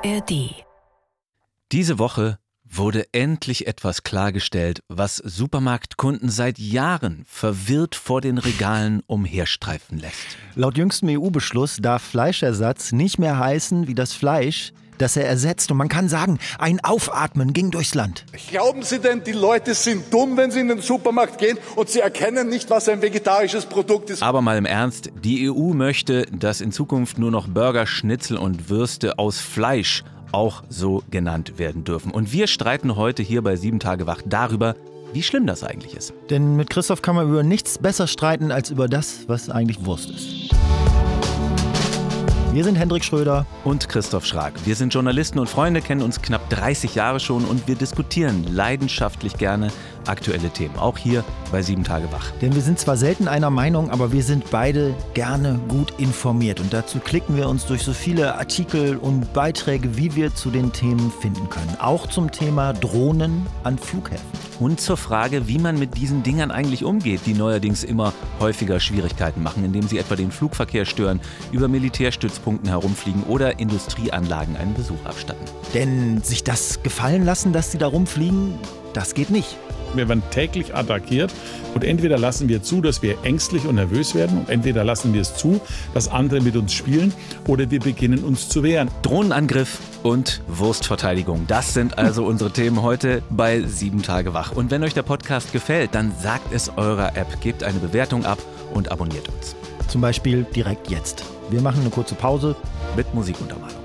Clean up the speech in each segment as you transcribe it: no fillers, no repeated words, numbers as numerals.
ARD. Diese Woche wurde endlich etwas klargestellt, was Supermarktkunden seit Jahren verwirrt vor den Regalen umherstreifen lässt. Laut jüngstem EU-Beschluss darf Fleischersatz nicht mehr heißen wie das Fleisch, das er ersetzt. Und man kann sagen, ein Aufatmen ging durchs Land. Glauben Sie denn, die Leute sind dumm, wenn sie in den Supermarkt gehen und sie erkennen nicht, was ein vegetarisches Produkt ist? Aber mal im Ernst, die EU möchte, dass in Zukunft nur noch Burger, Schnitzel und Würste aus Fleisch auch so genannt werden dürfen. Und wir streiten heute hier bei 7 Tage wach darüber, wie schlimm das eigentlich ist. Denn mit Christoph kann man über nichts besser streiten als über das, was eigentlich Wurst ist. Wir sind Hendrik Schröder und Christoph Schrag. Wir sind Journalisten und Freunde, kennen uns knapp 30 Jahre schon und wir diskutieren leidenschaftlich gerne aktuelle Themen. Auch hier bei 7 Tage wach. Denn wir sind zwar selten einer Meinung, aber wir sind beide gerne gut informiert. Und dazu klicken wir uns durch so viele Artikel und Beiträge, wie wir zu den Themen finden können. Auch zum Thema Drohnen an Flughäfen. Und zur Frage, wie man mit diesen Dingern eigentlich umgeht, die neuerdings immer häufiger Schwierigkeiten machen, indem sie etwa den Flugverkehr stören, über Militärstützpunkten herumfliegen oder Industrieanlagen einen Besuch abstatten. Denn sich das gefallen lassen, dass sie da rumfliegen, das geht nicht. Wir werden täglich attackiert und entweder lassen wir zu, dass wir ängstlich und nervös werden, und entweder lassen wir es zu, dass andere mit uns spielen, oder wir beginnen uns zu wehren. Drohnenangriff und Wurstverteidigung, das sind also unsere Themen heute bei 7 Tage wach. Und wenn euch der Podcast gefällt, dann sagt es eurer App, gebt eine Bewertung ab und abonniert uns. Zum Beispiel direkt jetzt. Wir machen eine kurze Pause mit Musikuntermalung.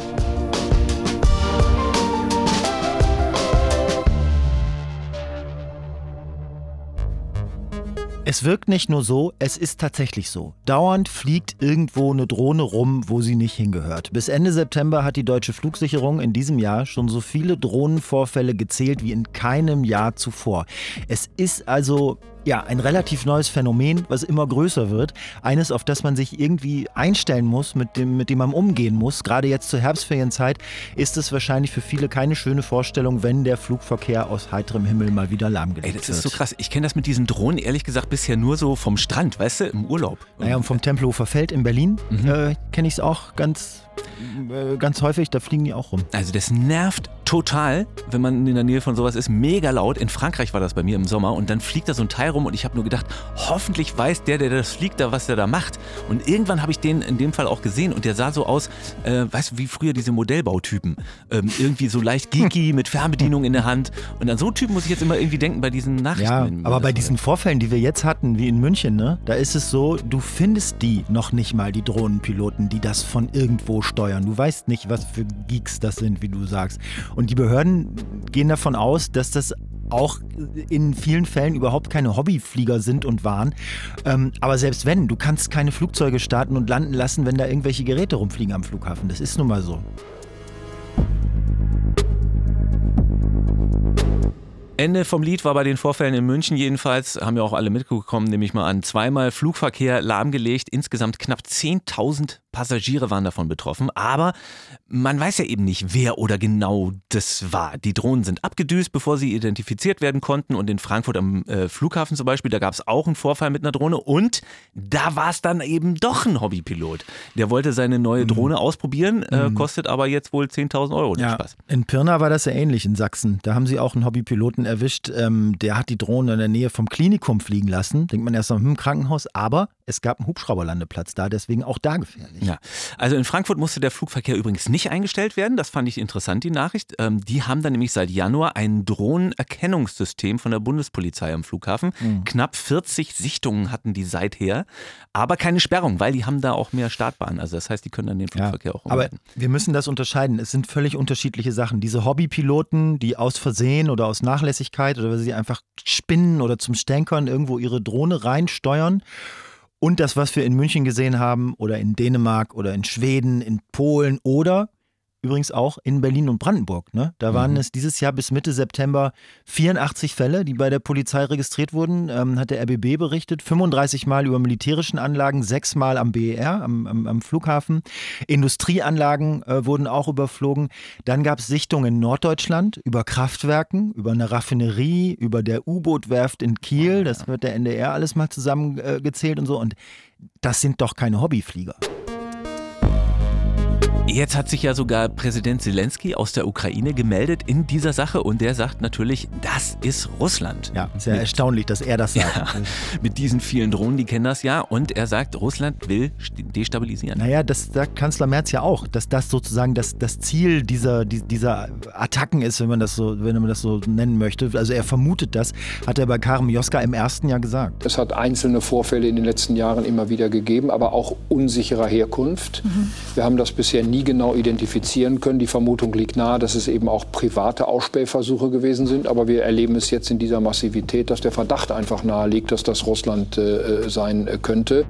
Es wirkt nicht nur so, es ist tatsächlich so. Dauernd fliegt irgendwo eine Drohne rum, wo sie nicht hingehört. Bis Ende September hat die Deutsche Flugsicherung in diesem Jahr schon so viele Drohnenvorfälle gezählt wie in keinem Jahr zuvor. Es ist also ein relativ neues Phänomen, was immer größer wird. Eines, auf das man sich irgendwie einstellen muss, mit dem man umgehen muss. Gerade jetzt zur Herbstferienzeit ist es wahrscheinlich für viele keine schöne Vorstellung, wenn der Flugverkehr aus heiterem Himmel mal wieder lahmgelegt wird. Das ist so krass. Ich kenne das mit diesen Drohnen ehrlich gesagt bisher nur so vom Strand, weißt du, im Urlaub. Naja, und vom Tempelhofer Feld in Berlin kenne ich es auch ganz häufig, da fliegen die auch rum. Also das nervt total, wenn man in der Nähe von sowas ist, mega laut. In Frankreich war das bei mir im Sommer und dann fliegt da so ein Teil rum und ich habe nur gedacht, hoffentlich weiß der das fliegt, da was der da macht. Und irgendwann habe ich den in dem Fall auch gesehen und der sah so aus, weißt du, wie früher diese Modellbautypen. Irgendwie so leicht geeky mit Fernbedienung in der Hand. Und an so Typen muss ich jetzt immer irgendwie denken bei diesen Nachrichten. Ja, aber bei diesen Vorfällen, die wir jetzt hatten, wie in München, ne, da ist es so, du findest die noch nicht mal, die Drohnenpiloten, die das von irgendwo steuern. Du weißt nicht, was für Geeks das sind, wie du sagst. Und die Behörden gehen davon aus, dass das auch in vielen Fällen überhaupt keine Hobbyflieger sind und waren. Aber selbst wenn, du kannst keine Flugzeuge starten und landen lassen, wenn da irgendwelche Geräte rumfliegen am Flughafen. Das ist nun mal so. Ende vom Lied war bei den Vorfällen in München jedenfalls, haben ja auch alle mitbekommen, nehme ich mal an, 2-mal Flugverkehr lahmgelegt. Insgesamt knapp 10.000 Passagiere waren davon betroffen. Aber man weiß ja eben nicht, wer oder genau das war. Die Drohnen sind abgedüst, bevor sie identifiziert werden konnten. Und in Frankfurt am Flughafen zum Beispiel, da gab es auch einen Vorfall mit einer Drohne. Und da war es dann eben doch ein Hobbypilot. Der wollte seine neue Drohne ausprobieren, kostet aber jetzt wohl 10.000 Euro. Ja, Spaß. in Pirna war das ja ähnlich in Sachsen. Da haben sie auch einen Hobbypiloten erwischt. Der hat die Drohne in der Nähe vom Klinikum fliegen lassen. Denkt man erst mal im Krankenhaus. Aber es gab einen Hubschrauberlandeplatz da, deswegen auch da gefährlich. Ja, also in Frankfurt musste der Flugverkehr übrigens nicht eingestellt werden. Das fand ich interessant, die Nachricht. Die haben dann nämlich seit Januar ein Drohnenerkennungssystem von der Bundespolizei am Flughafen. Knapp 40 Sichtungen hatten die seither, aber keine Sperrung, weil die haben da auch mehr Startbahnen. Also das heißt, die können dann den Flugverkehr auch umleiten. Aber wir müssen das unterscheiden. Es sind völlig unterschiedliche Sachen. Diese Hobbypiloten, die aus Versehen oder aus Nachlässigkeit oder weil sie einfach spinnen oder zum Stänkern irgendwo ihre Drohne reinsteuern. Und das, was wir in München gesehen haben oder in Dänemark oder in Schweden, in Polen oder übrigens auch in Berlin und Brandenburg. Ne? Da waren es dieses Jahr bis Mitte September 84 Fälle, die bei der Polizei registriert wurden, hat der RBB berichtet. 35 Mal über militärischen Anlagen, 6 Mal am BER, am Flughafen. Industrieanlagen wurden auch überflogen. Dann gab es Sichtungen in Norddeutschland über Kraftwerken, über eine Raffinerie, über der U-Boot-Werft in Kiel. Das wird der NDR alles mal zusammengezählt und so. Und das sind doch keine Hobbyflieger. Jetzt hat sich ja sogar Präsident Zelensky aus der Ukraine gemeldet in dieser Sache und der sagt natürlich, das ist Russland. Ja, sehr erstaunlich, dass er das sagt. Ja, mit diesen vielen Drohnen, die kennen das ja und er sagt, Russland will destabilisieren. Naja, das sagt Kanzler Merz ja auch, dass das sozusagen das Ziel dieser Attacken ist, wenn man das so nennen möchte. Also er vermutet das, hat er bei Karim Joska im ersten Jahr gesagt. Es hat einzelne Vorfälle in den letzten Jahren immer wieder gegeben, aber auch unsicherer Herkunft. Wir haben das bisher nie genau identifizieren können. Die Vermutung liegt nahe, dass es eben auch private Ausspähversuche gewesen sind. Aber wir erleben es jetzt in dieser Massivität, dass der Verdacht einfach nahe liegt, dass das Russland sein könnte.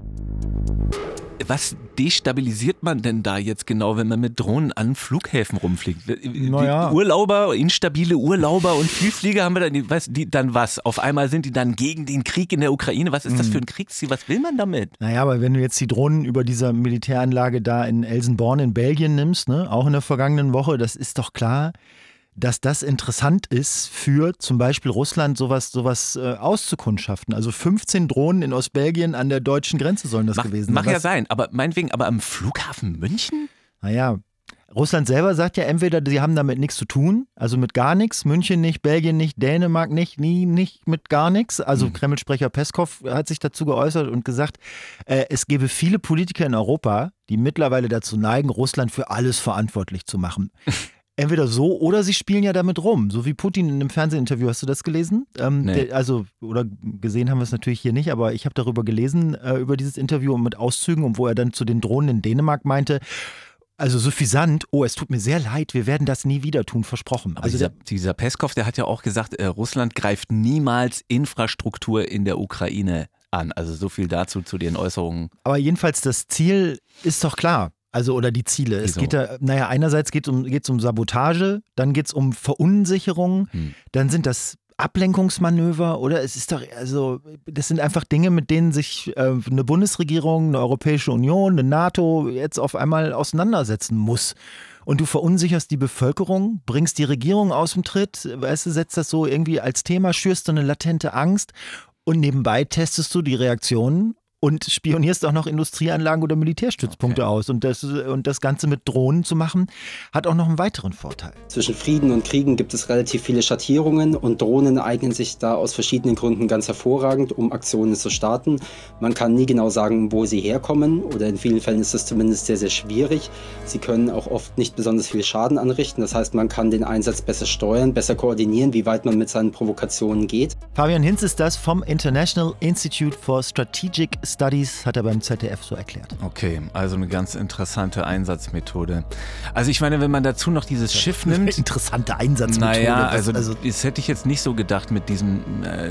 Was destabilisiert man denn da jetzt genau, wenn man mit Drohnen an Flughäfen rumfliegt? Naja. Urlauber, instabile Urlauber und Vielflieger haben wir dann was? Auf einmal sind die dann gegen den Krieg in der Ukraine. Was ist das für ein Kriegsziel? Was will man damit? Naja, aber wenn du jetzt die Drohnen über dieser Militäranlage da in Elsenborn in Belgien nimmst, ne, auch in der vergangenen Woche, das ist doch klar, dass das interessant ist für zum Beispiel Russland, sowas auszukundschaften. Also 15 Drohnen in Ostbelgien an der deutschen Grenze sollen das gewesen sein. Mag ja sein, aber meinetwegen, aber am Flughafen München? Naja, Russland selber sagt ja entweder, sie haben damit nichts zu tun, also mit gar nichts, München nicht, Belgien nicht, Dänemark nicht, nicht mit gar nichts. Also Kreml-Sprecher Peskov hat sich dazu geäußert und gesagt, es gäbe viele Politiker in Europa, die mittlerweile dazu neigen, Russland für alles verantwortlich zu machen. Entweder so oder sie spielen ja damit rum, so wie Putin in einem Fernsehinterview. Hast du das gelesen? Nee. Oder gesehen haben wir es natürlich hier nicht, aber ich habe darüber gelesen, über dieses Interview mit Auszügen und wo er dann zu den Drohnen in Dänemark meinte, also suffisant, es tut mir sehr leid, wir werden das nie wieder tun, versprochen. Aber Also dieser Peskov, der hat ja auch gesagt, Russland greift niemals Infrastruktur in der Ukraine an. Also so viel dazu zu den Äußerungen. Aber jedenfalls das Ziel ist doch klar. Also, oder die Ziele. Es geht da, einerseits geht es um Sabotage, dann geht es um Verunsicherung, dann sind das Ablenkungsmanöver oder es ist doch, also, das sind einfach Dinge, mit denen sich eine Bundesregierung, eine Europäische Union, eine NATO jetzt auf einmal auseinandersetzen muss. Und du verunsicherst die Bevölkerung, bringst die Regierung aus dem Tritt, weißt du, setzt das so irgendwie als Thema, schürst du eine latente Angst und nebenbei testest du die Reaktionen und spionierst auch noch Industrieanlagen oder Militärstützpunkte aus. Und das Ganze mit Drohnen zu machen, hat auch noch einen weiteren Vorteil. Zwischen Frieden und Kriegen gibt es relativ viele Schattierungen und Drohnen eignen sich da aus verschiedenen Gründen ganz hervorragend, um Aktionen zu starten. Man kann nie genau sagen, wo sie herkommen oder in vielen Fällen ist es zumindest sehr, sehr schwierig. Sie können auch oft nicht besonders viel Schaden anrichten. Das heißt, man kann den Einsatz besser steuern, besser koordinieren, wie weit man mit seinen Provokationen geht. Fabian Hinz ist das vom International Institute for Strategic Studies, hat er beim ZDF so erklärt. Okay, also eine ganz interessante Einsatzmethode. Also ich meine, wenn man dazu noch dieses Schiff nimmt... Interessante Einsatzmethode. Naja, also das hätte ich jetzt nicht so gedacht mit diesem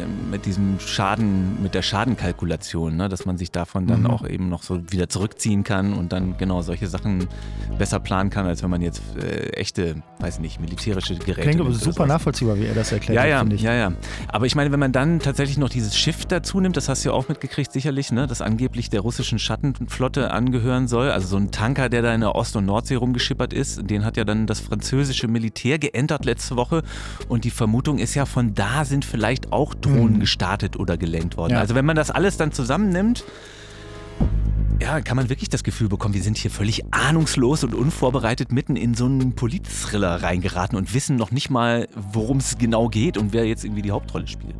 Schaden, mit der Schadenkalkulation, ne, dass man sich davon dann auch eben noch so wieder zurückziehen kann und dann genau solche Sachen besser planen kann, als wenn man jetzt echte, weiß nicht, militärische Geräte... Klingt aber super nachvollziehbar, wie er das erklärt hat, finde ich. Ja. Aber ich meine, wenn man dann tatsächlich noch dieses Schiff dazu nimmt, das hast du ja auch mitgekriegt sicherlich, ne, das angeblich der russischen Schattenflotte angehören soll, also so ein Tanker, der da in der Ost- und Nordsee rumgeschippert ist, den hat ja dann das französische Militär geentert letzte Woche und die Vermutung ist ja, von da sind vielleicht auch Drohnen gestartet oder gelenkt worden. Ja. Also wenn man das alles dann zusammennimmt, ja, kann man wirklich das Gefühl bekommen, wir sind hier völlig ahnungslos und unvorbereitet mitten in so einen Polit-Thriller reingeraten und wissen noch nicht mal, worum es genau geht und wer jetzt irgendwie die Hauptrolle spielt.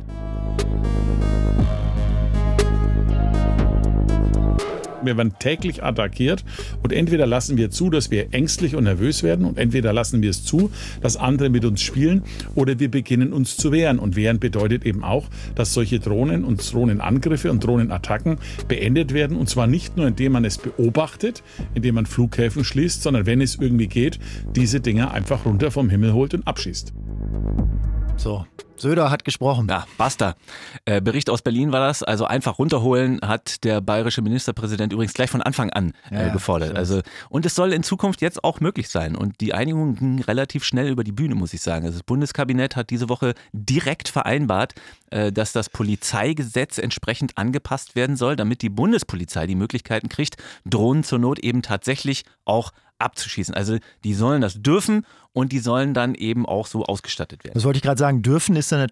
Wir werden täglich attackiert und entweder lassen wir zu, dass wir ängstlich und nervös werden und entweder lassen wir es zu, dass andere mit uns spielen oder wir beginnen uns zu wehren. Und wehren bedeutet eben auch, dass solche Drohnen und Drohnenangriffe und Drohnenattacken beendet werden und zwar nicht nur, indem man es beobachtet, indem man Flughäfen schließt, sondern wenn es irgendwie geht, diese Dinger einfach runter vom Himmel holt und abschießt. So, Söder hat gesprochen. Ja, basta. Bericht aus Berlin war das. Also einfach runterholen hat der bayerische Ministerpräsident übrigens gleich von Anfang an gefordert. Also, und es soll in Zukunft jetzt auch möglich sein. Und die Einigung ging relativ schnell über die Bühne, muss ich sagen. Also das Bundeskabinett hat diese Woche direkt vereinbart, dass das Polizeigesetz entsprechend angepasst werden soll, damit die Bundespolizei die Möglichkeiten kriegt, Drohnen zur Not eben tatsächlich auch abzuschießen. Also die sollen das dürfen und die sollen dann eben auch so ausgestattet werden. Das wollte ich gerade sagen, dürfen ist dann natürlich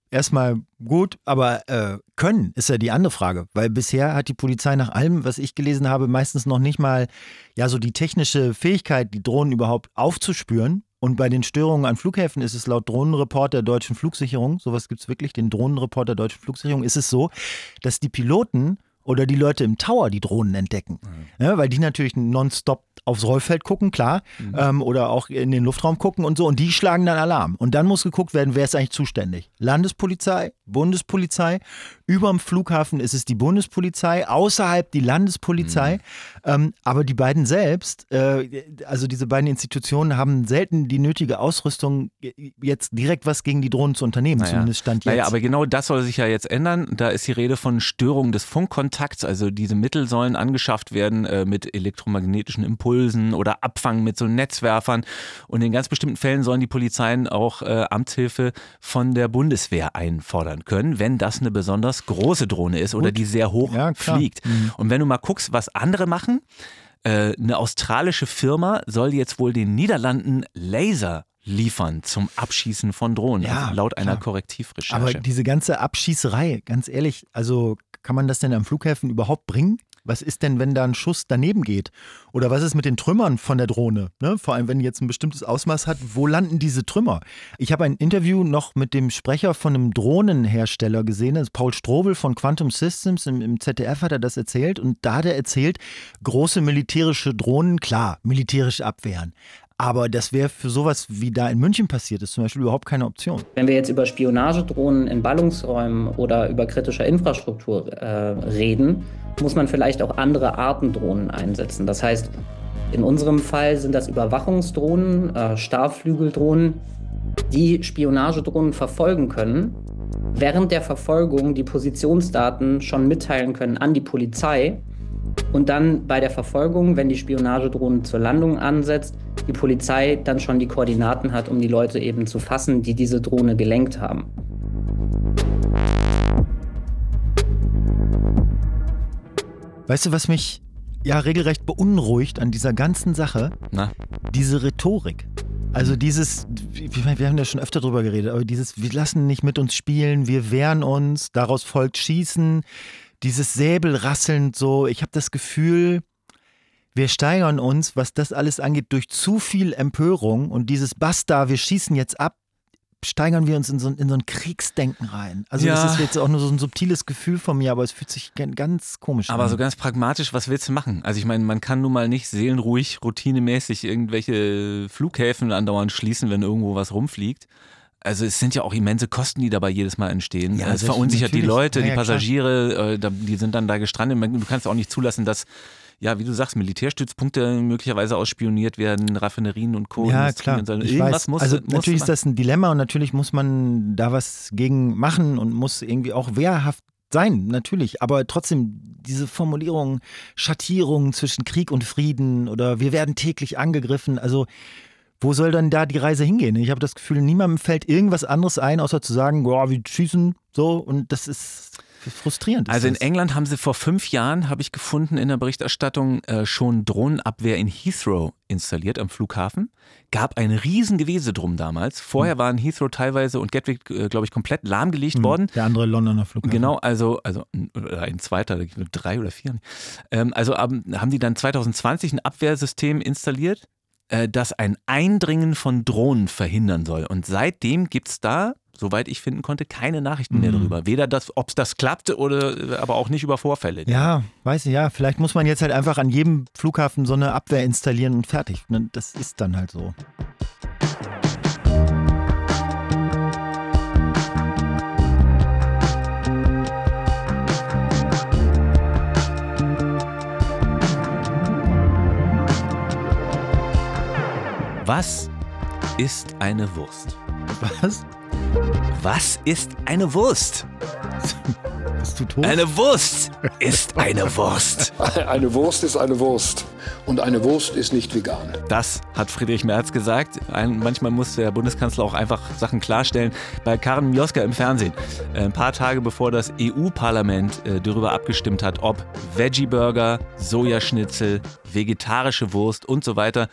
erstmal gut, aber können ist ja die andere Frage, weil bisher hat die Polizei nach allem, was ich gelesen habe, meistens noch nicht mal so die technische Fähigkeit, die Drohnen überhaupt aufzuspüren. Und bei den Störungen an Flughäfen ist es laut Drohnenreport der Deutschen Flugsicherung, sowas gibt es wirklich, den Drohnenreport der Deutschen Flugsicherung, ist es so, dass die Piloten oder die Leute im Tower die Drohnen entdecken. Ja, weil die natürlich nonstop aufs Rollfeld gucken, klar, oder auch in den Luftraum gucken und so, und die schlagen dann Alarm. Und dann muss geguckt werden, wer ist eigentlich zuständig. Landespolizei, Bundespolizei, überm Flughafen ist es die Bundespolizei, außerhalb die Landespolizei, aber die beiden selbst, also diese beiden Institutionen haben selten die nötige Ausrüstung, jetzt direkt was gegen die Drohnen zu unternehmen, zumindest Stand jetzt. Naja, aber genau das soll sich ja jetzt ändern. Da ist die Rede von Störung des Funkkontakts, also diese Mittel sollen angeschafft werden mit elektromagnetischen Impulsen oder Abfangen mit so Netzwerfern, und in ganz bestimmten Fällen sollen die Polizeien auch Amtshilfe von der Bundeswehr einfordern können, wenn das eine besonders große Drohne ist oder die sehr hoch fliegt. Und wenn du mal guckst, was andere machen, eine australische Firma soll jetzt wohl den Niederlanden Laser liefern zum Abschießen von Drohnen, laut einer Korrektivrecherche. Aber diese ganze Abschießerei, ganz ehrlich, also kann man das denn am Flughäfen überhaupt bringen? Was ist denn, wenn da ein Schuss daneben geht? Oder was ist mit den Trümmern von der Drohne? Ne? Vor allem, wenn die jetzt ein bestimmtes Ausmaß hat, wo landen diese Trümmer? Ich habe ein Interview noch mit dem Sprecher von einem Drohnenhersteller gesehen, das ist Paul Strobel von Quantum Systems, im ZDF hat er das erzählt, und da hat er erzählt, große militärische Drohnen, klar, militärisch abwehren. Aber das wäre für sowas, wie da in München passiert ist, zum Beispiel überhaupt keine Option. Wenn wir jetzt über Spionagedrohnen in Ballungsräumen oder über kritischer Infrastruktur reden, muss man vielleicht auch andere Arten Drohnen einsetzen. Das heißt, in unserem Fall sind das Überwachungsdrohnen, Starrflügeldrohnen, die Spionagedrohnen verfolgen können, während der Verfolgung die Positionsdaten schon mitteilen können an die Polizei. Und dann bei der Verfolgung, wenn die Spionagedrohne zur Landung ansetzt, die Polizei dann schon die Koordinaten hat, um die Leute eben zu fassen, die diese Drohne gelenkt haben. Weißt du, was mich regelrecht beunruhigt an dieser ganzen Sache? Na? Diese Rhetorik. Also dieses, wir haben ja schon öfter drüber geredet, aber dieses, wir lassen nicht mit uns spielen, wir wehren uns, daraus folgt Schießen. Dieses Säbelrasseln so, ich habe das Gefühl, wir steigern uns, was das alles angeht, durch zu viel Empörung, und dieses Basta, wir schießen jetzt ab, steigern wir uns in so ein Kriegsdenken rein. Also das ist jetzt auch nur so ein subtiles Gefühl von mir, aber es fühlt sich ganz komisch an. Aber so ganz pragmatisch, was willst du machen? Also ich meine, man kann nun mal nicht seelenruhig, routinemäßig irgendwelche Flughäfen andauernd schließen, wenn irgendwo was rumfliegt. Also es sind ja auch immense Kosten, die dabei jedes Mal entstehen. Ja, es verunsichert die Leute, die Passagiere, klar. Die sind dann da gestrandet. Du kannst auch nicht zulassen, dass, wie du sagst, Militärstützpunkte möglicherweise ausspioniert werden, Raffinerien und Co. Ja, klar. Ich weiß. Natürlich ist das ein Dilemma, und natürlich muss man da was gegen machen und muss irgendwie auch wehrhaft sein, natürlich. Aber trotzdem, diese Formulierung, Schattierung zwischen Krieg und Frieden oder wir werden täglich angegriffen, also wo soll dann da die Reise hingehen? Ich habe das Gefühl, niemandem fällt irgendwas anderes ein, außer zu sagen, wir schießen so, und das ist frustrierend. Also in England haben sie vor 5 Jahren, habe ich gefunden in der Berichterstattung, schon Drohnenabwehr in Heathrow installiert am Flughafen. Gab ein Riesengewese drum damals. Vorher waren Heathrow teilweise und Gatwick, glaube ich, komplett lahmgelegt worden. Der andere Londoner Flughafen. Genau, also ein zweiter, 3 oder 4. Also haben die dann 2020 ein Abwehrsystem installiert, das ein Eindringen von Drohnen verhindern soll. Und seitdem gibt es da, soweit ich finden konnte, keine Nachrichten mehr darüber. Weder ob es das klappt oder aber auch nicht über Vorfälle. Ja, weiß ich, vielleicht muss man jetzt halt einfach an jedem Flughafen so eine Abwehr installieren und fertig. Das ist dann halt so. Was ist eine Wurst? Was? Was ist eine Wurst? Bist du tot? Eine Wurst ist eine Wurst. Eine Wurst ist eine Wurst. Und eine Wurst ist nicht vegan. Das hat Friedrich Merz gesagt. Manchmal muss der Bundeskanzler auch einfach Sachen klarstellen. Bei Karen Mioska im Fernsehen, ein paar Tage bevor das EU-Parlament darüber abgestimmt hat, ob Veggie-Burger, Sojaschnitzel, vegetarische Wurst und so weiter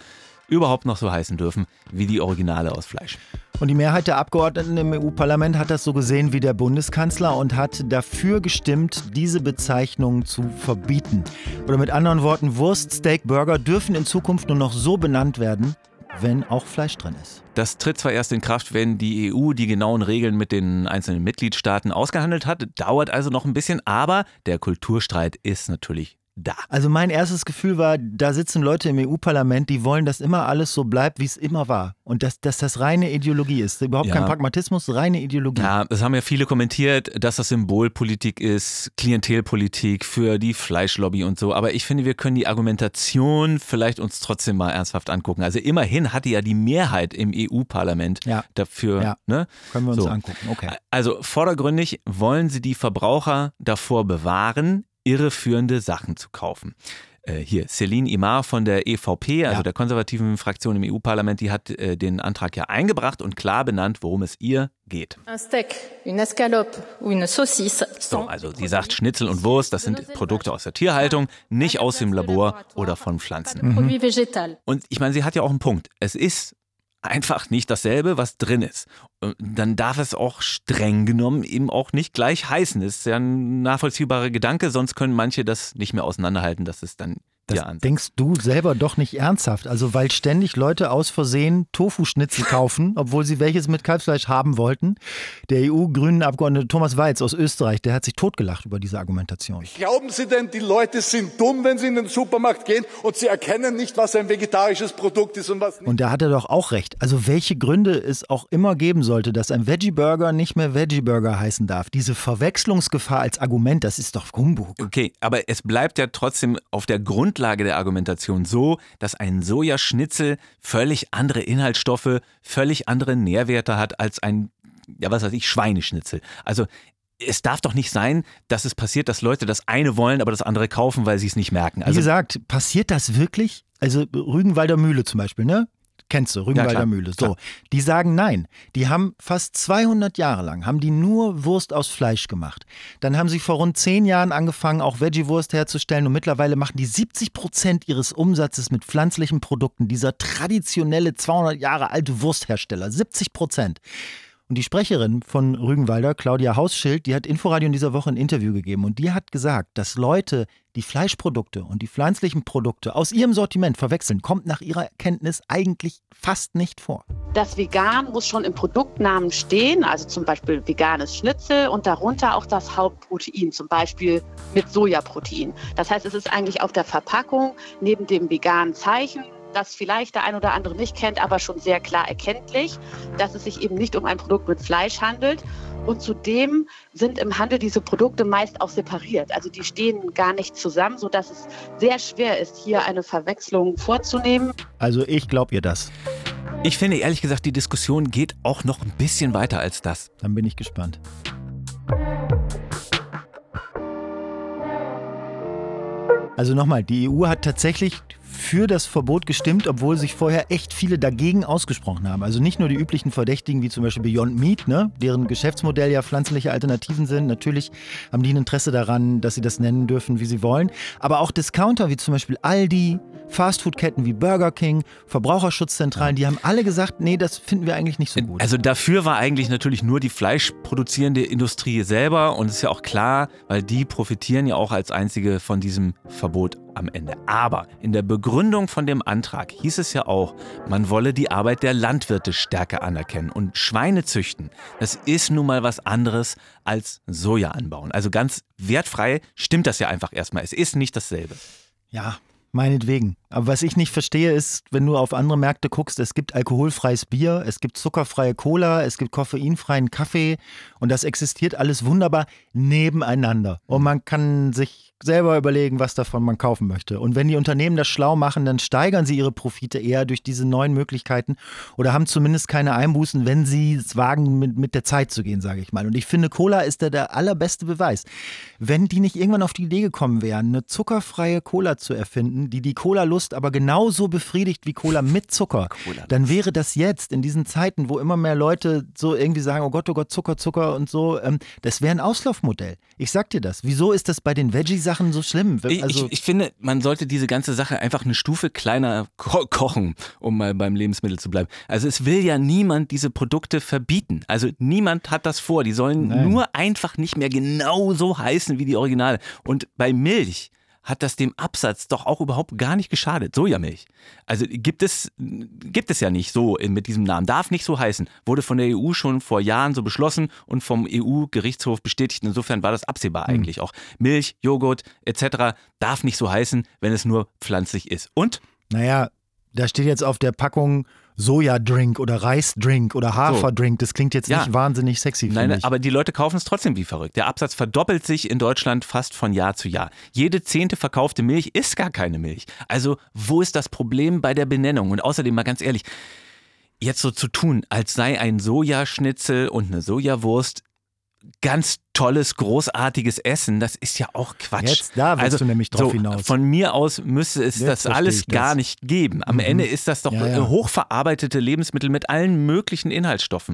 überhaupt noch so heißen dürfen wie die Originale aus Fleisch. Und die Mehrheit der Abgeordneten im EU-Parlament hat das so gesehen wie der Bundeskanzler und hat dafür gestimmt, diese Bezeichnung zu verbieten. Oder mit anderen Worten, Wurst, Steak, Burger dürfen in Zukunft nur noch so benannt werden, wenn auch Fleisch drin ist. Das tritt zwar erst in Kraft, wenn die EU die genauen Regeln mit den einzelnen Mitgliedstaaten ausgehandelt hat, dauert also noch ein bisschen, aber der Kulturstreit ist natürlich da. Also mein erstes Gefühl war, da sitzen Leute im EU-Parlament, die wollen, dass immer alles so bleibt, wie es immer war. Und dass das reine Ideologie ist. Überhaupt kein Pragmatismus, reine Ideologie. Ja, das haben ja viele kommentiert, dass das Symbolpolitik ist, Klientelpolitik für die Fleischlobby und so. Aber ich finde, wir können die Argumentation vielleicht uns trotzdem mal ernsthaft angucken. Also immerhin hatte ja die Mehrheit im EU-Parlament dafür. Ja, ne? Können wir uns angucken. Okay. Also vordergründig wollen sie die Verbraucher davor bewahren, irreführende Sachen zu kaufen. Hier, Céline Imar von der EVP, also der konservativen Fraktion im EU-Parlament, die hat den Antrag ja eingebracht und klar benannt, worum es ihr geht. Un steak, une escalope ou une saucisse. So, also sie sagt, Schnitzel und Wurst, das sind Produkte aus der Tierhaltung, nicht aus dem Labor oder von Pflanzen. Und ich meine, sie hat ja auch einen Punkt. Es ist einfach nicht dasselbe, was drin ist. Dann darf es auch streng genommen eben auch nicht gleich heißen. Das ist ja ein nachvollziehbarer Gedanke, sonst können manche das nicht mehr auseinanderhalten, dass es dann Das denkst du selber doch nicht ernsthaft. Also weil ständig Leute aus Versehen Tofu-Schnitzel kaufen, obwohl sie welches mit Kalbsfleisch haben wollten. Der EU-Grünen-Abgeordnete Thomas Waltz aus Österreich, der hat sich totgelacht über diese Argumentation. Glauben Sie denn, die Leute sind dumm, wenn sie in den Supermarkt gehen und sie erkennen nicht, was ein vegetarisches Produkt ist und was nicht? Und da hat er doch auch recht. Also welche Gründe es auch immer geben sollte, dass ein Veggie-Burger nicht mehr Veggie-Burger heißen darf. Diese Verwechslungsgefahr als Argument, das ist doch Humbug. Okay, aber es bleibt ja trotzdem auf der Grundlage der Argumentation so, dass ein Sojaschnitzel völlig andere Inhaltsstoffe, völlig andere Nährwerte hat als ein, Schweineschnitzel. Also es darf doch nicht sein, dass es passiert, dass Leute das eine wollen, aber das andere kaufen, weil sie es nicht merken. Wie gesagt, passiert das wirklich? Also Rügenwalder Mühle zum Beispiel, ne? Kennst du, Rügenwalder Mühle. So, die sagen nein. Die haben fast 200 Jahre lang, haben die nur Wurst aus Fleisch gemacht. Dann haben sie vor rund 10 Jahren angefangen, auch Veggie-Wurst herzustellen und mittlerweile machen die 70% ihres Umsatzes mit pflanzlichen Produkten. Dieser traditionelle 200 Jahre alte Wursthersteller, 70%. Und die Sprecherin von Rügenwalder, Claudia Hausschild, die hat Inforadio in dieser Woche ein Interview gegeben und die hat gesagt, dass Leute die Fleischprodukte und die pflanzlichen Produkte aus ihrem Sortiment verwechseln, kommt nach ihrer Kenntnis eigentlich fast nicht vor. Das Vegan muss schon im Produktnamen stehen, also zum Beispiel veganes Schnitzel und darunter auch das Hauptprotein, zum Beispiel mit Sojaprotein. Das heißt, es ist eigentlich auf der Verpackung neben dem veganen Zeichen, das vielleicht der ein oder andere nicht kennt, aber schon sehr klar erkenntlich, dass es sich eben nicht um ein Produkt mit Fleisch handelt. Und zudem sind im Handel diese Produkte meist auch separiert. Also die stehen gar nicht zusammen, sodass es sehr schwer ist, hier eine Verwechslung vorzunehmen. Also ich glaube ihr das. Ich finde ehrlich gesagt, die Diskussion geht auch noch ein bisschen weiter als das. Dann bin ich gespannt. Also nochmal, die EU hat tatsächlich für das Verbot gestimmt, obwohl sich vorher echt viele dagegen ausgesprochen haben. Also nicht nur die üblichen Verdächtigen, wie zum Beispiel Beyond Meat, ne, deren Geschäftsmodell ja pflanzliche Alternativen sind. Natürlich haben die ein Interesse daran, dass sie das nennen dürfen, wie sie wollen. Aber auch Discounter wie zum Beispiel Aldi, Fastfood-Ketten wie Burger King, Verbraucherschutzzentralen, die haben alle gesagt, nee, das finden wir eigentlich nicht so gut. Also dafür war eigentlich natürlich nur die fleischproduzierende Industrie selber und es ist ja auch klar, weil die profitieren ja auch als einzige von diesem Verbot am Ende. Aber in der Begründung von dem Antrag hieß es ja auch, man wolle die Arbeit der Landwirte stärker anerkennen. Und Schweine züchten, das ist nun mal was anderes als Soja anbauen. Also ganz wertfrei stimmt das ja einfach erstmal. Es ist nicht dasselbe. Ja, meinetwegen. Aber was ich nicht verstehe ist, wenn du auf andere Märkte guckst, es gibt alkoholfreies Bier, es gibt zuckerfreie Cola, es gibt koffeinfreien Kaffee und das existiert alles wunderbar nebeneinander. Und man kann sich selber überlegen, was davon man kaufen möchte. Und wenn die Unternehmen das schlau machen, dann steigern sie ihre Profite eher durch diese neuen Möglichkeiten oder haben zumindest keine Einbußen, wenn sie es wagen, mit der Zeit zu gehen, sage ich mal. Und ich finde, Cola ist der allerbeste Beweis. Wenn die nicht irgendwann auf die Idee gekommen wären, eine zuckerfreie Cola zu erfinden, machen, die Cola-Lust aber genauso befriedigt wie Cola mit Zucker, dann wäre das jetzt in diesen Zeiten, wo immer mehr Leute so irgendwie sagen, oh Gott, Zucker und so, das wäre ein Auslaufmodell. Ich sag dir das. Wieso ist das bei den Veggie-Sachen so schlimm? Also ich finde, man sollte diese ganze Sache einfach eine Stufe kleiner kochen, um mal beim Lebensmittel zu bleiben. Also es will ja niemand diese Produkte verbieten. Also niemand hat das vor. Die sollen nur einfach nicht mehr genau so heißen wie die Originale. Und bei Milch hat das dem Absatz doch auch überhaupt gar nicht geschadet. Sojamilch. Also gibt es ja nicht so mit diesem Namen. Darf nicht so heißen. Wurde von der EU schon vor Jahren so beschlossen und vom EU-Gerichtshof bestätigt. Insofern war das absehbar eigentlich auch. Milch, Joghurt etc. darf nicht so heißen, wenn es nur pflanzlich ist. Und? Naja, da steht jetzt auf der Packung Sojadrink oder Reisdrink oder Haferdrink. Das klingt jetzt nicht wahnsinnig sexy, finde ich. Nein, aber die Leute kaufen es trotzdem wie verrückt. Der Absatz verdoppelt sich in Deutschland fast von Jahr zu Jahr. Jede 10. verkaufte Milch ist gar keine Milch. Also wo ist das Problem bei der Benennung? Und außerdem mal ganz ehrlich, jetzt so zu tun, als sei ein Sojaschnitzel und eine Sojawurst ganz tolles, großartiges Essen, das ist ja auch Quatsch. Jetzt, da willst du nämlich drauf hinaus. Von mir aus müsste es das alles gar nicht geben. Am Ende ist das doch hochverarbeitete Lebensmittel mit allen möglichen Inhaltsstoffen.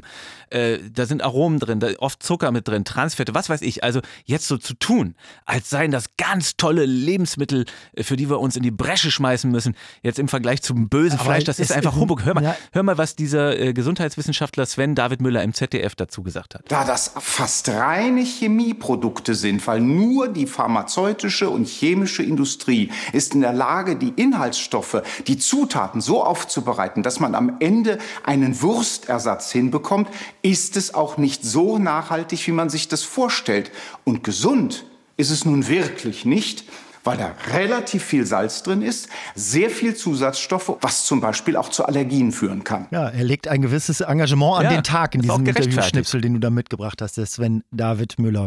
Da sind Aromen drin, da oft Zucker mit drin, Transfette, was weiß ich. Also jetzt so zu tun, als seien das ganz tolle Lebensmittel, für die wir uns in die Bresche schmeißen müssen, jetzt im Vergleich zum bösen Fleisch, das ist einfach Humbug. Hör mal, was dieser Gesundheitswissenschaftler Sven David Müller im ZDF dazu gesagt hat. Da das fast reine Chemieprodukte sind, weil nur die pharmazeutische und chemische Industrie ist in der Lage, die Inhaltsstoffe, die Zutaten so aufzubereiten, dass man am Ende einen Wurstersatz hinbekommt, ist es auch nicht so nachhaltig, wie man sich das vorstellt. Und gesund ist es nun wirklich nicht, weil da relativ viel Salz drin ist, sehr viel Zusatzstoffe, was zum Beispiel auch zu Allergien führen kann. Ja, er legt ein gewisses Engagement an den Tag in diesem Interview-Schnipsel, den du da mitgebracht hast, der Sven David Müller.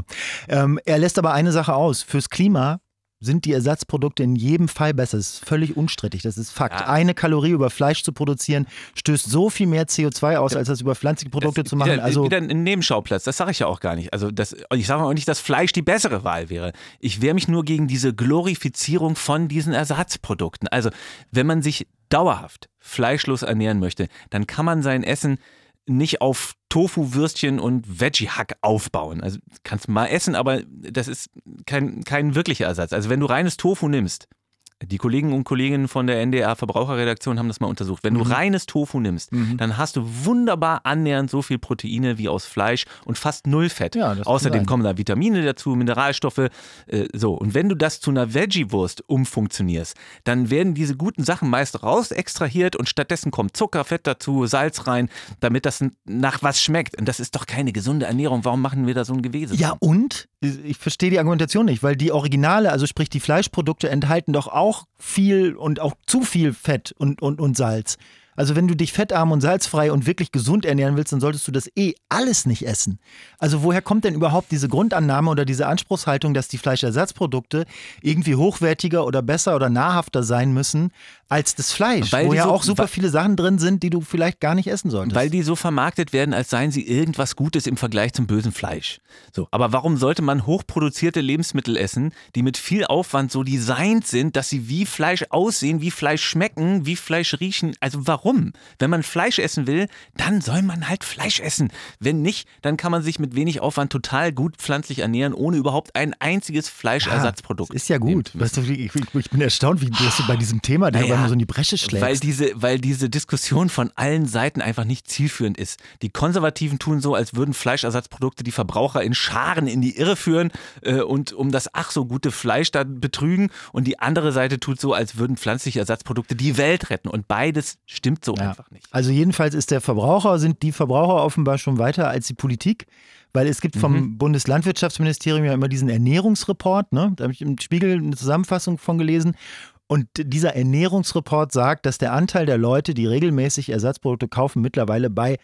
Er lässt aber eine Sache aus. Fürs Klima sind die Ersatzprodukte in jedem Fall besser. Das ist völlig unstrittig, das ist Fakt. Ja. Eine Kalorie über Fleisch zu produzieren, stößt so viel mehr CO2 aus, als das über pflanzliche Produkte zu machen. Wieder ein Nebenschauplatz, das sage ich ja auch gar nicht. Also ich sage auch nicht, dass Fleisch die bessere Wahl wäre. Ich wehre mich nur gegen diese Glorifizierung von diesen Ersatzprodukten. Also wenn man sich dauerhaft fleischlos ernähren möchte, dann kann man sein Essen nicht auf Tofu, Würstchen und Veggie-Hack aufbauen. Also kannst mal essen, aber das ist kein wirklicher Ersatz. Also wenn du reines Tofu nimmst, die Kollegen und Kolleginnen von der NDR Verbraucherredaktion haben das mal untersucht. Wenn du reines Tofu nimmst, dann hast du wunderbar annähernd so viel Proteine wie aus Fleisch und fast null Fett. Ja, außerdem kommen da Vitamine dazu, Mineralstoffe. Und wenn du das zu einer Veggie-Wurst umfunktionierst, dann werden diese guten Sachen meist raus extrahiert und stattdessen kommt Zucker, Fett dazu, Salz rein, damit das nach was schmeckt. Und das ist doch keine gesunde Ernährung. Warum machen wir da so ein Gewese? Ja, und? Ich verstehe die Argumentation nicht, weil die Originale, also sprich die Fleischprodukte, enthalten doch auch viel und auch zu viel Fett und Salz. Also wenn du dich fettarm und salzfrei und wirklich gesund ernähren willst, dann solltest du das alles nicht essen. Also woher kommt denn überhaupt diese Grundannahme oder diese Anspruchshaltung, dass die Fleischersatzprodukte irgendwie hochwertiger oder besser oder nahrhafter sein müssen als das Fleisch, wo ja auch super viele Sachen drin sind, die du vielleicht gar nicht essen solltest. Weil die so vermarktet werden, als seien sie irgendwas Gutes im Vergleich zum bösen Fleisch. So, aber warum sollte man hochproduzierte Lebensmittel essen, die mit viel Aufwand so designt sind, dass sie wie Fleisch aussehen, wie Fleisch schmecken, wie Fleisch riechen? Also warum? Wenn man Fleisch essen will, dann soll man halt Fleisch essen. Wenn nicht, dann kann man sich mit wenig Aufwand total gut pflanzlich ernähren, ohne überhaupt ein einziges Fleischersatzprodukt. Ist ja gut. Weißt du, ich bin erstaunt, wie du bei diesem Thema immer so in die Bresche schlägst. Weil diese Diskussion von allen Seiten einfach nicht zielführend ist. Die Konservativen tun so, als würden Fleischersatzprodukte die Verbraucher in Scharen in die Irre führen und um das ach so gute Fleisch da betrügen. Und die andere Seite tut so, als würden pflanzliche Ersatzprodukte die Welt retten. Und beides stimmt so einfach nicht. Also jedenfalls sind die Verbraucher offenbar schon weiter als die Politik, weil es gibt vom Bundeslandwirtschaftsministerium ja immer diesen Ernährungsreport, ne? Da habe ich im Spiegel eine Zusammenfassung von gelesen. Und dieser Ernährungsreport sagt, dass der Anteil der Leute, die regelmäßig Ersatzprodukte kaufen, mittlerweile bei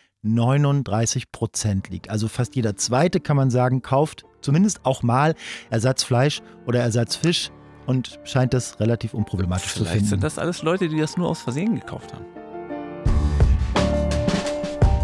39% liegt. Also fast jeder Zweite, kann man sagen, kauft zumindest auch mal Ersatzfleisch oder Ersatzfisch und scheint das relativ unproblematisch zu finden. Vielleicht sind das alles Leute, die das nur aus Versehen gekauft haben.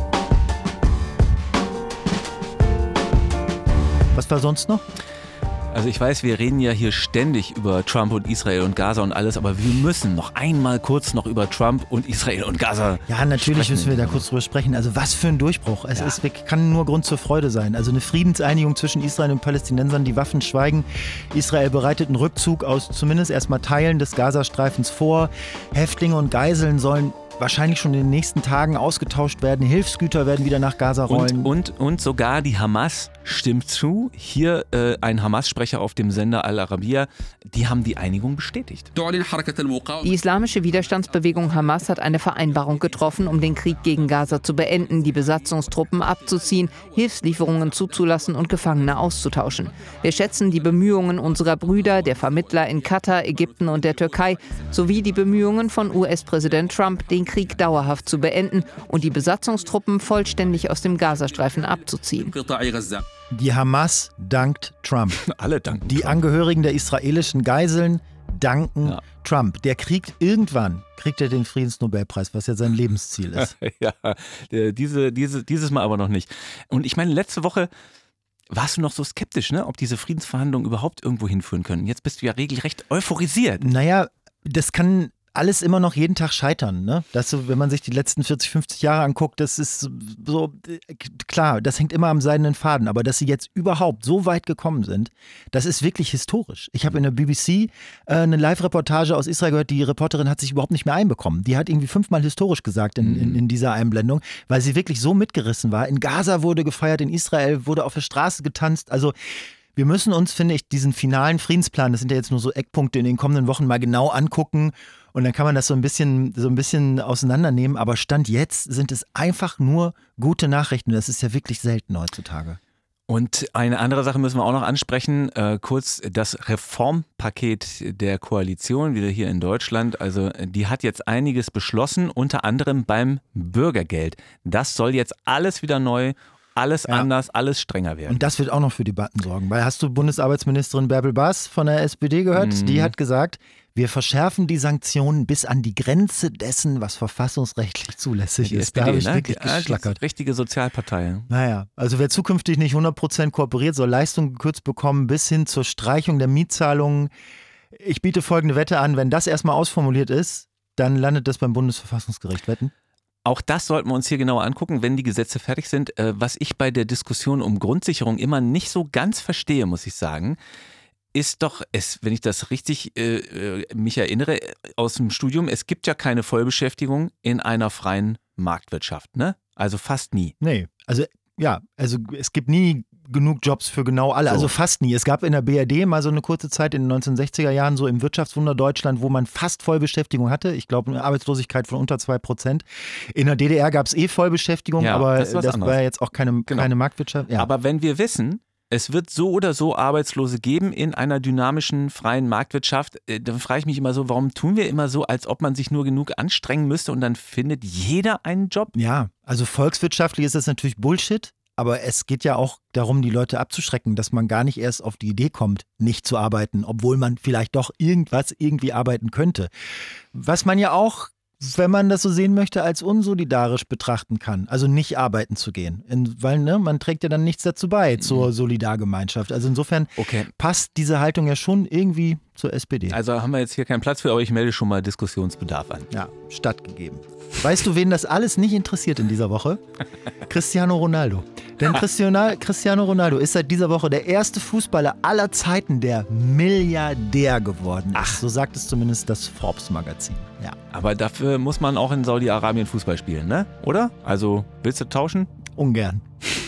Was war sonst noch? Also ich weiß, wir reden ja hier ständig über Trump und Israel und Gaza und alles, aber wir müssen noch einmal kurz noch über Trump und Israel und Gaza Ja, natürlich sprechen. müssen wir da kurz drüber sprechen. Also was für ein Durchbruch. Es kann nur Grund zur Freude sein. Also eine Friedenseinigung zwischen Israel und Palästinensern, die Waffen schweigen. Israel bereitet einen Rückzug aus zumindest erstmal Teilen des Gazastreifens vor. Häftlinge und Geiseln sollen wahrscheinlich schon in den nächsten Tagen ausgetauscht werden. Hilfsgüter werden wieder nach Gaza rollen. Und sogar die Hamas stimmt zu. Hier ein Hamas-Sprecher auf dem Sender Al Arabiya, die haben die Einigung bestätigt. Die islamische Widerstandsbewegung Hamas hat eine Vereinbarung getroffen, um den Krieg gegen Gaza zu beenden, die Besatzungstruppen abzuziehen, Hilfslieferungen zuzulassen und Gefangene auszutauschen. Wir schätzen die Bemühungen unserer Brüder, der Vermittler in Katar, Ägypten und der Türkei, sowie die Bemühungen von US-Präsident Trump, den Krieg dauerhaft zu beenden und die Besatzungstruppen vollständig aus dem Gazastreifen abzuziehen. Die Hamas dankt Trump. Alle danken Die Trump. Angehörigen der israelischen Geiseln danken Trump. Der kriegt er den Friedensnobelpreis, was ja sein Lebensziel ist. Ja, dieses Mal aber noch nicht. Und ich meine, letzte Woche warst du noch so skeptisch, ne, ob diese Friedensverhandlungen überhaupt irgendwo hinführen können. Jetzt bist du ja regelrecht euphorisiert. Naja, das kann alles immer noch jeden Tag scheitern. Ne? Das so, wenn man sich die letzten 40, 50 Jahre anguckt, das ist so, klar, das hängt immer am seidenen Faden. Aber dass sie jetzt überhaupt so weit gekommen sind, das ist wirklich historisch. Ich habe in der BBC eine Live-Reportage aus Israel gehört, die Reporterin hat sich überhaupt nicht mehr einbekommen. Die hat irgendwie 5-mal historisch gesagt in dieser Einblendung, weil sie wirklich so mitgerissen war. In Gaza wurde gefeiert, in Israel wurde auf der Straße getanzt. Also wir müssen uns, finde ich, diesen finalen Friedensplan, das sind ja jetzt nur so Eckpunkte in den kommenden Wochen, mal genau angucken. Und dann kann man das so ein bisschen auseinandernehmen. Aber Stand jetzt sind es einfach nur gute Nachrichten. Das ist ja wirklich selten heutzutage. Und eine andere Sache müssen wir auch noch ansprechen, kurz das Reformpaket der Koalition, wieder hier in Deutschland. Also die hat jetzt einiges beschlossen, unter anderem beim Bürgergeld. Das soll jetzt alles wieder neu, alles anders, alles strenger werden. Und das wird auch noch für Debatten sorgen. Weil hast du Bundesarbeitsministerin Bärbel Baas von der SPD gehört? Die hat gesagt, wir verschärfen die Sanktionen bis an die Grenze dessen, was verfassungsrechtlich zulässig ist. SPD, da habe ich ne? wirklich geschlackert. Richtige Sozialpartei. Naja, also wer zukünftig nicht 100% kooperiert, soll Leistungen gekürzt bekommen, bis hin zur Streichung der Mietzahlungen. Ich biete folgende Wette an, wenn das erstmal ausformuliert ist, dann landet das beim Bundesverfassungsgericht. Wetten? Auch das sollten wir uns hier genauer angucken, wenn die Gesetze fertig sind. Was ich bei der Diskussion um Grundsicherung immer nicht so ganz verstehe, muss ich sagen, ist doch, wenn ich das richtig mich erinnere aus dem Studium, es gibt ja keine Vollbeschäftigung in einer freien Marktwirtschaft, ne? Also fast nie. Nee, also es gibt nie genug Jobs für genau alle, also fast nie. Es gab in der BRD mal so eine kurze Zeit in den 1960er Jahren, so im Wirtschaftswunder Deutschland, wo man fast Vollbeschäftigung hatte. Ich glaube, eine Arbeitslosigkeit von unter 2%. In der DDR gab es Vollbeschäftigung, aber das war ja jetzt auch keine Marktwirtschaft. Ja. Aber wenn wir wissen, es wird so oder so Arbeitslose geben in einer dynamischen, freien Marktwirtschaft, dann frage ich mich immer so, warum tun wir immer so, als ob man sich nur genug anstrengen müsste und dann findet jeder einen Job? Ja, also volkswirtschaftlich ist das natürlich Bullshit. Aber es geht ja auch darum, die Leute abzuschrecken, dass man gar nicht erst auf die Idee kommt, nicht zu arbeiten, obwohl man vielleicht doch irgendwie arbeiten könnte. Was man ja auch, wenn man das so sehen möchte, als unsolidarisch betrachten kann. Also nicht arbeiten zu gehen. Weil man trägt ja dann nichts dazu bei zur Solidargemeinschaft. Also insofern passt diese Haltung ja schon irgendwie zur SPD. Also haben wir jetzt hier keinen Platz für, aber ich melde schon mal Diskussionsbedarf an. Ja, stattgegeben. Weißt du, wen das alles nicht interessiert in dieser Woche? Cristiano Ronaldo. Denn Cristiano Ronaldo ist seit dieser Woche der erste Fußballer aller Zeiten, der Milliardär geworden ist. So sagt es zumindest das Forbes-Magazin. Ja. Aber dafür muss man auch in Saudi-Arabien Fußball spielen, ne? Oder? Also, willst du tauschen? Ungern.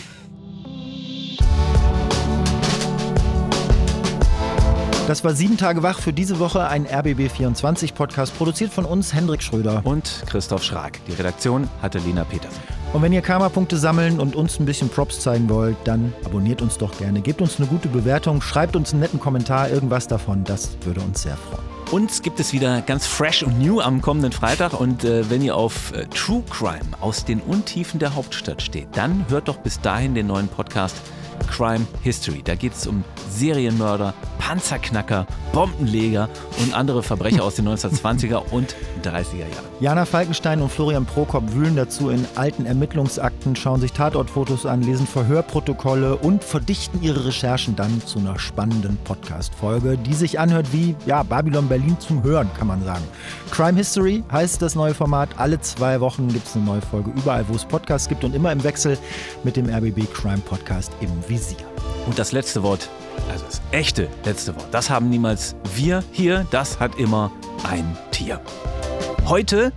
Das war 7 Tage wach für diese Woche, ein RBB24-Podcast, produziert von uns, Hendrik Schröder und Christoph Schrag. Die Redaktion hatte Lena Petersen. Und wenn ihr Karma-Punkte sammeln und uns ein bisschen Props zeigen wollt, dann abonniert uns doch gerne. Gebt uns eine gute Bewertung, schreibt uns einen netten Kommentar, irgendwas davon, das würde uns sehr freuen. Uns gibt es wieder ganz fresh und new am kommenden Freitag. Und wenn ihr auf True Crime aus den Untiefen der Hauptstadt steht, dann hört doch bis dahin den neuen Podcast Crime History. Da geht es um Serienmörder, Panzerknacker, Bombenleger und andere Verbrecher aus den 1920er und 30er Jahren. Jana Falkenstein und Florian Prokop wühlen dazu in alten Ermittlungsakten, schauen sich Tatortfotos an, lesen Verhörprotokolle und verdichten ihre Recherchen dann zu einer spannenden Podcast-Folge, die sich anhört wie Babylon Berlin zum Hören, kann man sagen. Crime History heißt das neue Format. Alle 2 Wochen gibt es eine neue Folge, überall wo es Podcasts gibt und immer im Wechsel mit dem RBB Crime Podcast im Visier. Und das letzte Wort, also das echte letzte Wort, das haben niemals wir hier, das hat immer ein Tier. Heute...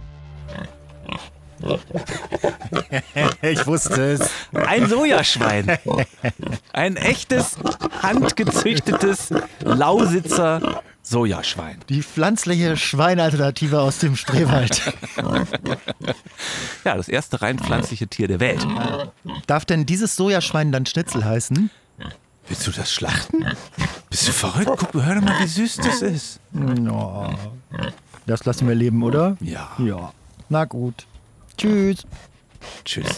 Ich wusste es. Ein Sojaschwein. Ein echtes, handgezüchtetes Lausitzer Sojaschwein. Die pflanzliche Schweinalternative aus dem Spreewald. Ja, das erste rein pflanzliche Tier der Welt. Darf denn dieses Sojaschwein dann Schnitzel heißen? Willst du das schlachten? Bist du verrückt? Guck, hör doch mal, wie süß das ist. Oh. Das lassen wir leben, oder? Ja. Ja. Na gut. Tschüss. Tschüss.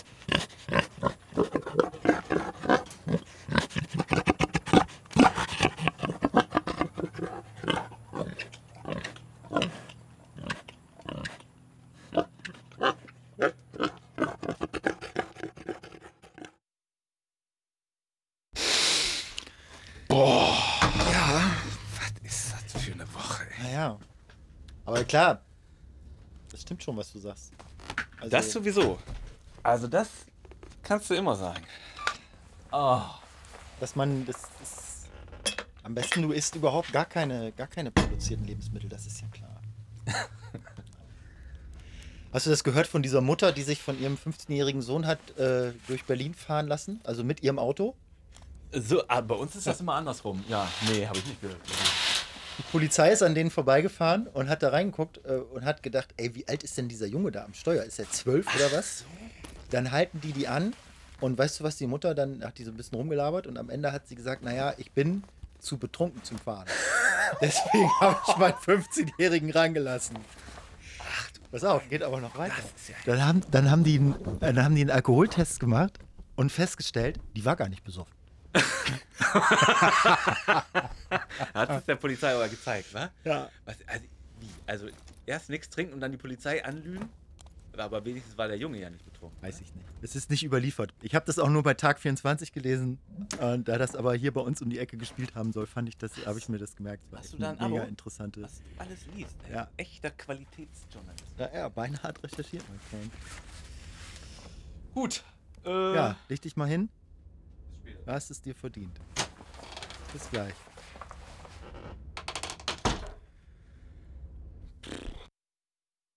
Boah. Ja, was ist das für eine Woche, ey? Naja. Aber klar, das stimmt schon, was du sagst. Also, Das sowieso. Also das kannst du immer sagen. Oh. Am besten, du isst überhaupt gar keine produzierten Lebensmittel, das ist ja klar. Hast du das gehört von dieser Mutter, die sich von ihrem 15-jährigen Sohn hat durch Berlin fahren lassen? Also mit ihrem Auto? So, bei uns ist das immer andersrum. Ja, nee, habe ich nicht gehört. Die Polizei ist an denen vorbeigefahren und hat da reingeguckt und hat gedacht, ey, wie alt ist denn dieser Junge da am Steuer? Ist er 12 oder was? Dann halten die an und weißt du was, die Mutter, dann hat die so ein bisschen rumgelabert und am Ende hat sie gesagt, naja, ich bin zu betrunken zum Fahren. Deswegen habe ich meinen 15-Jährigen reingelassen. Ach, pass auf, geht aber noch weiter. Ja, dann haben die einen Alkoholtest gemacht und festgestellt, die war gar nicht besoffen. Hat es der Polizei aber gezeigt, wa? Ja. Also erst nichts trinken und dann die Polizei anlügen? Aber wenigstens war der Junge ja nicht betrunken. Weiß ich nicht. Es ist nicht überliefert. Ich habe das auch nur bei Tag 24 gelesen. Und da das aber hier bei uns um die Ecke gespielt haben soll, habe ich mir das gemerkt. Das war Hast du da ein mega Abo? interessante. Was du alles liest. Ey. Ja. Echter Qualitätsjournalist. Ja, beinahe recherchiert, mein Freund. Gut. Ja, leg dich mal hin. Du hast es dir verdient. Bis gleich.